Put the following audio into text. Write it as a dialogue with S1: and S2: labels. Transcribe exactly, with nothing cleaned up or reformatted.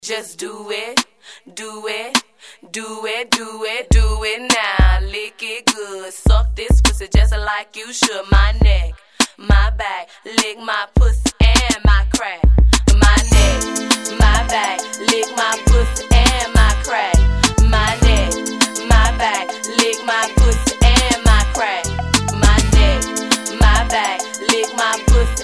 S1: Just do it, do it, do it, do it, do it now. Lick it good, suck this pussy just like you should. My neck, my back, lick my pussy and my crack. My neck, my back, lick my pussy and my crack. My neck, my back, lick my pussy and my crack. My neck, my back, lick my pussy